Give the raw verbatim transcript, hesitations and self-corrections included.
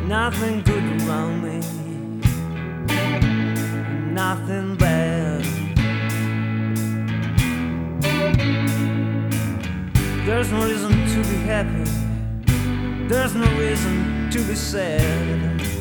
Nothing good around me, nothing bad. There's no reason to be happy, there's no reason to be sad.